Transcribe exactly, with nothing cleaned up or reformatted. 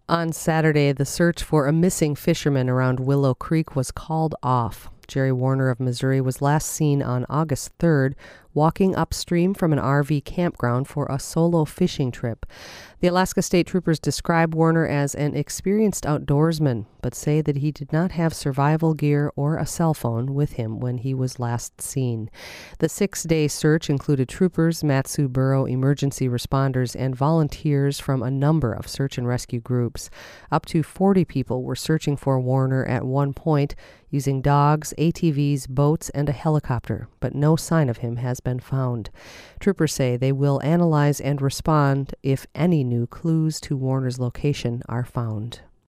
On Saturday, the search for a missing fisherman around Willow Creek was called off. Jerry Warner of Missouri was last seen on August third walking upstream from an R V campground for a solo fishing trip. The Alaska State Troopers describe Warner as an experienced outdoorsman, but say that he did not have survival gear or a cell phone with him when he was last seen. The six-day search included troopers, Mat-Su Borough emergency responders, and volunteers from a number of search and rescue groups. Up to forty people were searching for Warner at one point, using dogs, A T Vs, boats, and a helicopter, but no sign of him has been found. Troopers say they will analyze and respond if any new clues to Warner's location are found.